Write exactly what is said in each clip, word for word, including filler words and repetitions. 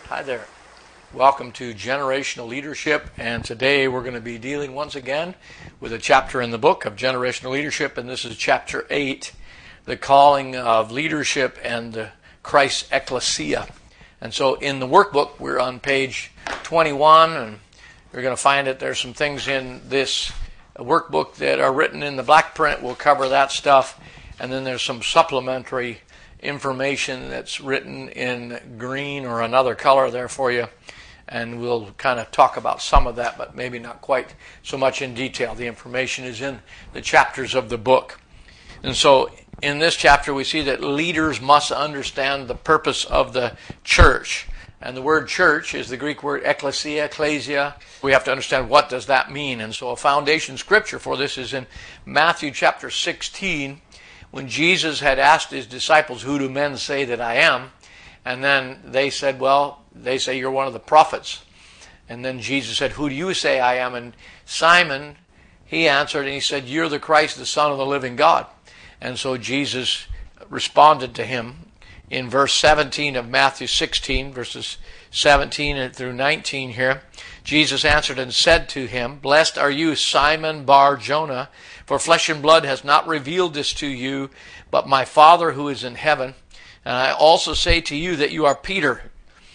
Hi there. Welcome to Generational Leadership, and today we're going to be dealing once again with a chapter in the book of Generational Leadership, and this is chapter eight, the calling of leadership and Christ's ecclesia. And so in the workbook, we're on page twenty-one, and you're going to find that there's some things in this workbook that are written in the black print. We'll cover that stuff, and then there's some supplementary information that's written in green or another color there for you, and we'll kind of talk about some of that, but maybe not quite so much in detail. The information is in the chapters of the book. And so in this chapter we see that leaders must understand the purpose of the church. And the word church is the Greek word ekklesia, ecclesia. We have to understand what does that mean. And so a foundation scripture for this is in Matthew chapter sixteen, when Jesus had asked his disciples, "Who do men say that I am?" And then they said, "Well, they say you're one of the prophets." And then Jesus said, "Who do you say I am?" And Simon, he answered and he said, "You're the Christ, the Son of the living God." And so Jesus responded to him in verse seventeen of Matthew sixteen, verses seventeen through nineteen here. Jesus answered and said to him, "Blessed are you, Simon Bar-Jonah, for flesh and blood has not revealed this to you, but my Father who is in heaven. And I also say to you that you are Peter.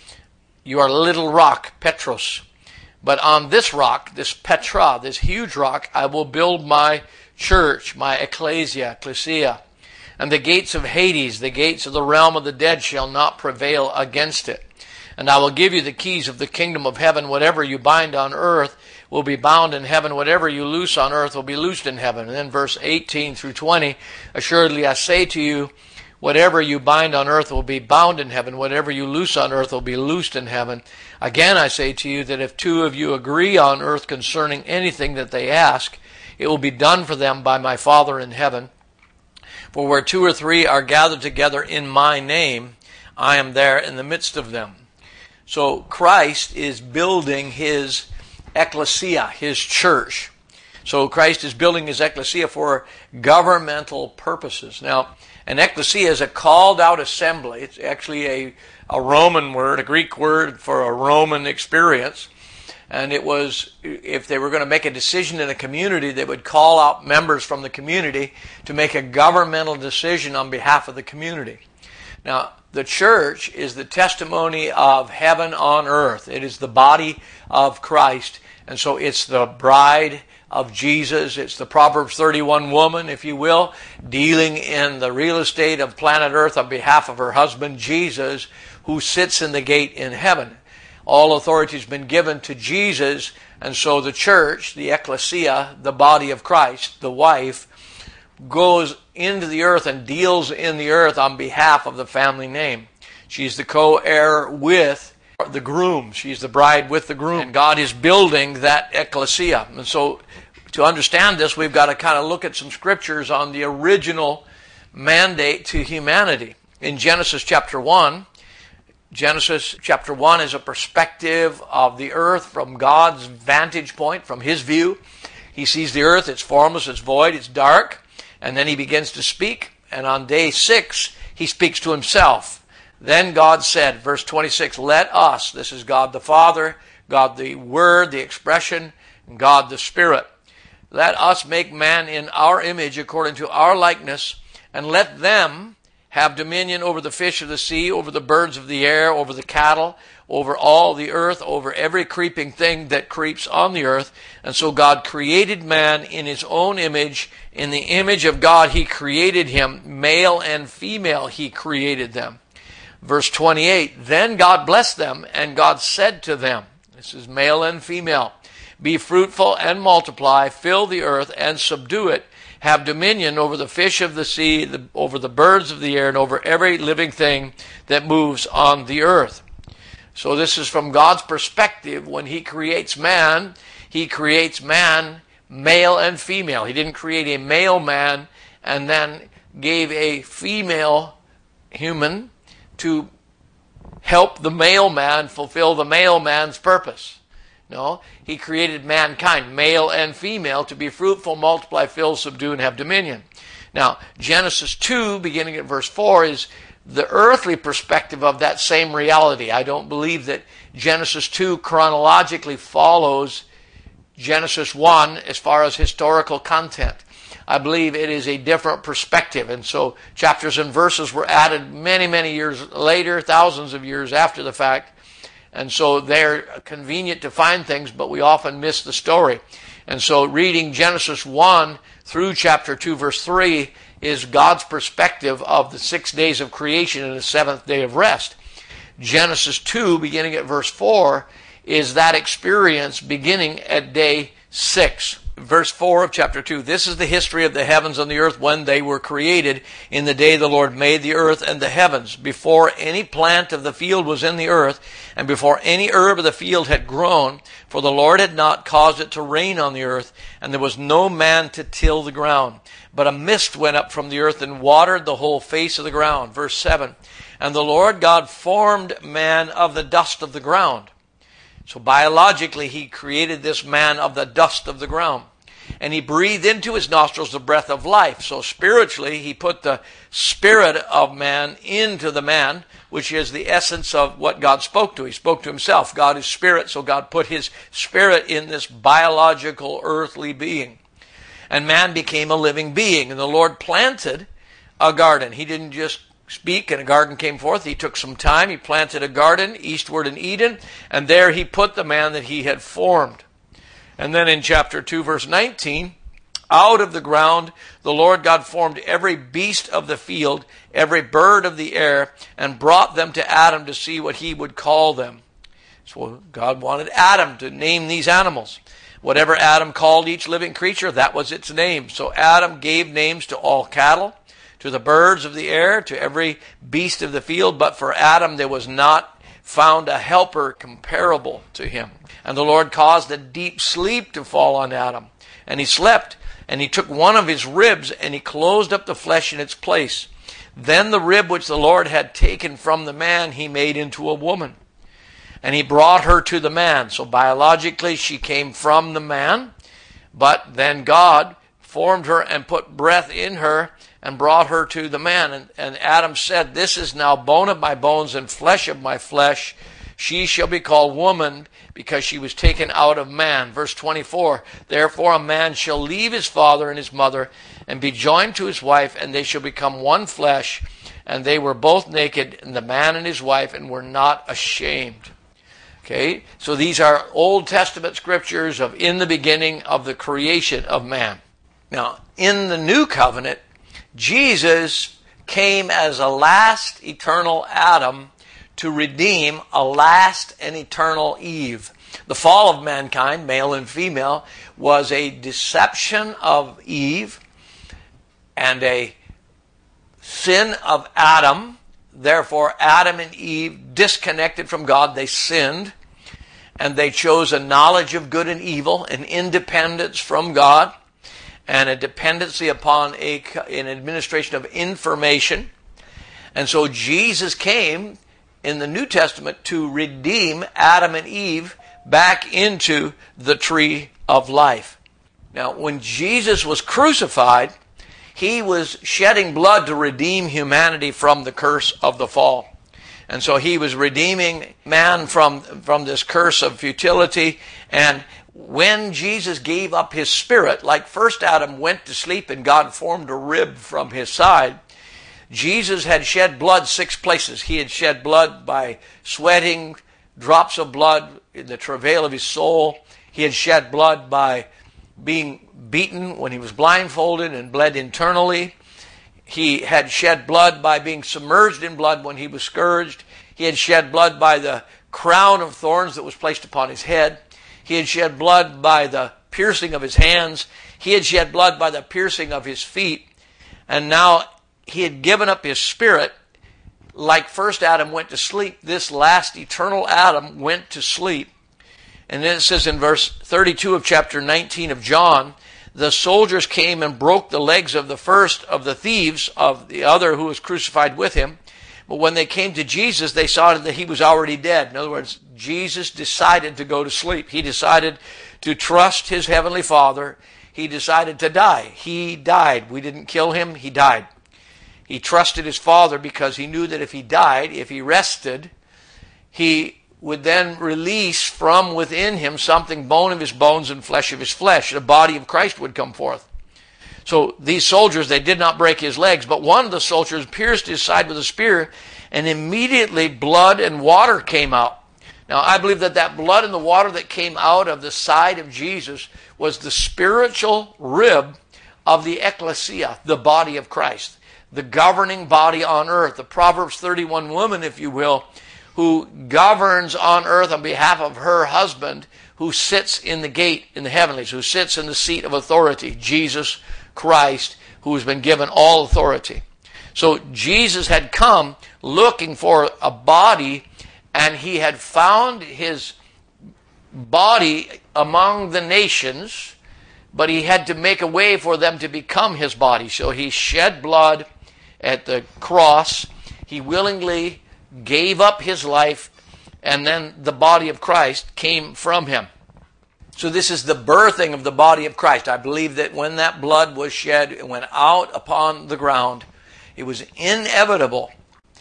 You are little rock, Petros. But on this rock, this Petra, this huge rock, I will build my church, my ecclesia, ecclesia. And the gates of Hades, the gates of the realm of the dead, shall not prevail against it. And I will give you the keys of the kingdom of heaven. Whatever you bind on earth will be bound in heaven. Whatever you loose on earth will be loosed in heaven." And then verse eighteen through twenty, "Assuredly I say to you, whatever you bind on earth will be bound in heaven. Whatever you loose on earth will be loosed in heaven. Again I say to you that if two of you agree on earth concerning anything that they ask, it will be done for them by my Father in heaven. For where two or three are gathered together in my name, I am there in the midst of them." So Christ is building his ecclesia, his church. So Christ is building his ecclesia for governmental purposes. Now, an ecclesia is a called out assembly. It's actually a, a Roman word, a Greek word for a Roman experience. And it was, if they were going to make a decision in a community, they would call out members from the community to make a governmental decision on behalf of the community. Now, the church is the testimony of heaven on earth. It is the body of Christ. And so it's the bride of Jesus. It's the Proverbs thirty-one woman, if you will, dealing in the real estate of planet earth on behalf of her husband, Jesus, who sits in the gate in heaven. All authority has been given to Jesus, and so the church, the ecclesia, the body of Christ, the wife, goes into the earth and deals in the earth on behalf of the family name. She's the co-heir with the groom. She's the bride with the groom. And God is building that ecclesia. And so to understand this, we've got to kind of look at some scriptures on the original mandate to humanity. In Genesis chapter one, Genesis chapter one is a perspective of the earth from God's vantage point, from his view. He sees the earth, it's formless, it's void, it's dark. And then he begins to speak, and on day six, he speaks to himself. Then God said, verse twenty-six, "Let us," this is God the Father, God the Word, the expression, and God the Spirit, "let us make man in our image according to our likeness, and let them have dominion over the fish of the sea, over the birds of the air, over the cattle, over all the earth, over every creeping thing that creeps on the earth." And so God created man in his own image. In the image of God he created him. Male and female he created them. Verse twenty-eight, "Then God blessed them, and God said to them," this is male and female, "Be fruitful and multiply, fill the earth and subdue it. Have dominion over the fish of the sea, the, over the birds of the air, and over every living thing that moves on the earth." So this is from God's perspective. When he creates man, he creates man male and female. He didn't create a male man and then gave a female human to help the male man fulfill the male man's purpose. No, he created mankind, male and female, to be fruitful, multiply, fill, subdue, and have dominion. Now, Genesis two, beginning at verse four, is the earthly perspective of that same reality. I don't believe that Genesis two chronologically follows Genesis one as far as historical content. I believe it is a different perspective. And so chapters and verses were added many, many years later, thousands of years after the fact. And so they're convenient to find things, but we often miss the story. And so reading Genesis one through chapter two, verse three, is God's perspective of the six days of creation and the seventh day of rest. Genesis two, beginning at verse four, is that experience beginning at day six. Verse four of chapter two, this is the history of the heavens and the earth when they were created in the day the Lord made the earth and the heavens, before any plant of the field was in the earth, and before any herb of the field had grown, for the Lord had not caused it to rain on the earth, and there was no man to till the ground. But a mist went up from the earth and watered the whole face of the ground. Verse seven, and the Lord God formed man of the dust of the ground. So biologically, he created this man of the dust of the ground. And he breathed into his nostrils the breath of life. So spiritually, he put the spirit of man into the man, which is the essence of what God spoke to. He spoke to himself. God is spirit, so God put his spirit in this biological earthly being. And man became a living being. And the Lord planted a garden. He didn't just speak and a garden came forth. He took some time. He planted a garden eastward in Eden. And there he put the man that he had formed. And then in chapter two, verse nineteen, out of the ground the Lord God formed every beast of the field, every bird of the air, and brought them to Adam to see what he would call them. So God wanted Adam to name these animals. Whatever Adam called each living creature, that was its name. So Adam gave names to all cattle, to the birds of the air, to every beast of the field. But for Adam there was not found a helper comparable to him. And the Lord caused a deep sleep to fall on Adam. And he slept, and he took one of his ribs, and he closed up the flesh in its place. Then the rib which the Lord had taken from the man, he made into a woman. And he brought her to the man. So biologically, she came from the man. But then God formed her and put breath in her and brought her to the man. And, and Adam said, this is now bone of my bones and flesh of my flesh. She shall be called woman, because she was taken out of man. Verse twenty-four, therefore a man shall leave his father and his mother and be joined to his wife, and they shall become one flesh. And they were both naked, and the man and his wife, and were not ashamed. Okay, so these are Old Testament scriptures of in the beginning of the creation of man. Now, in the New Covenant, Jesus came as a last eternal Adam to redeem a last and eternal Eve. The fall of mankind, male and female, was a deception of Eve and a sin of Adam. Therefore, Adam and Eve disconnected from God. They sinned, and they chose a knowledge of good and evil, an independence from God, and a dependency upon a, an administration of information. And so Jesus came in the New Testament to redeem Adam and Eve back into the tree of life. Now, when Jesus was crucified, he was shedding blood to redeem humanity from the curse of the fall. And so he was redeeming man from, from this curse of futility. And when Jesus gave up his spirit, like first Adam went to sleep and God formed a rib from his side, Jesus had shed blood six places. He had shed blood by sweating drops of blood in the travail of his soul. He had shed blood by being beaten when he was blindfolded and bled internally. He had shed blood by being submerged in blood when he was scourged. He had shed blood by the crown of thorns that was placed upon his head. He had shed blood by the piercing of his hands. He had shed blood by the piercing of his feet. And now he had given up his spirit. Like first Adam went to sleep, this last eternal Adam went to sleep. And then it says in verse thirty-two of chapter nineteen of John, the soldiers came and broke the legs of the first of the thieves, of the other who was crucified with him. But when they came to Jesus, they saw that he was already dead. In other words, Jesus decided to go to sleep. He decided to trust his heavenly Father. He decided to die. He died. We didn't kill him. He died. He trusted his Father because he knew that if he died, if he rested, he would then release from within him something, bone of his bones and flesh of his flesh. The body of Christ would come forth. So these soldiers, they did not break his legs, but one of the soldiers pierced his side with a spear, and immediately blood and water came out. Now, I believe that that blood and the water that came out of the side of Jesus was the spiritual rib of the ecclesia, the body of Christ, the governing body on earth, the Proverbs thirty-one woman, if you will, who governs on earth on behalf of her husband, who sits in the gate in the heavenlies, who sits in the seat of authority, Jesus Christ, who has been given all authority. So Jesus had come looking for a body, and he had found his body among the nations, but he had to make a way for them to become his body. So he shed blood at the cross. He willingly gave up his life, and then the body of Christ came from him. So this is the birthing of the body of Christ. I believe that when that blood was shed and went out upon the ground, it was inevitable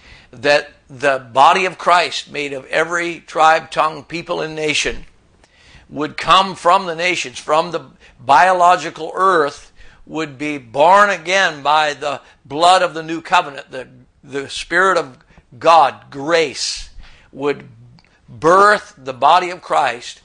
that the body of Christ, made of every tribe, tongue, people, and nation, would come from the nations, from the biological earth, would be born again by the blood of the new covenant. The, the Spirit of God, grace, would birth the body of Christ.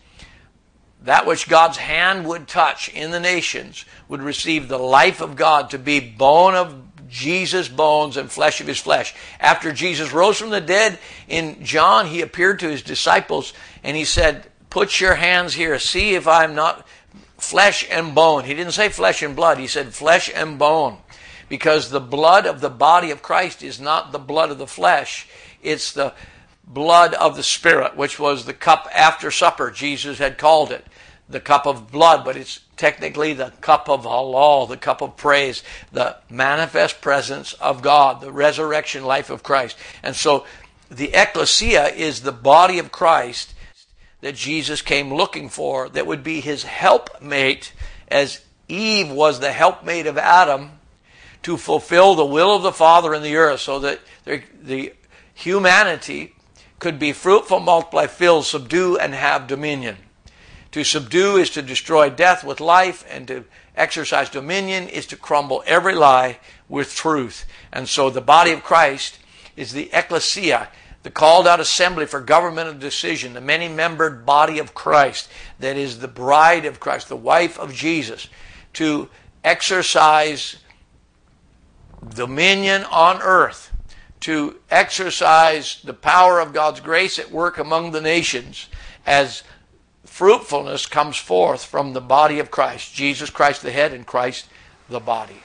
That which God's hand would touch in the nations would receive the life of God to be bone of Jesus' bones and flesh of his flesh. After Jesus rose from the dead, in John, he appeared to his disciples and he said, put your hands here, see if I'm not flesh and bone. He didn't say flesh and blood, he said flesh and bone. Because the blood of the body of Christ is not the blood of the flesh, it's the blood of the Spirit, which was the cup after supper. Jesus had called it the cup of blood, but it's technically the cup of halal, the cup of praise, the manifest presence of God, the resurrection life of Christ. And so the ecclesia is the body of Christ that Jesus came looking for, that would be his helpmate, as Eve was the helpmate of Adam, to fulfill the will of the Father in the earth, so that the humanity could be fruitful, multiply, fill, subdue, and have dominion. To subdue is to destroy death with life, and to exercise dominion is to crumble every lie with truth. And so the body of Christ is the ecclesia, the called out assembly for governmental decision, the many-membered body of Christ that is the bride of Christ, the wife of Jesus, to exercise dominion on earth, to exercise the power of God's grace at work among the nations as fruitfulness comes forth from the body of Christ, Jesus Christ the head and Christ the body.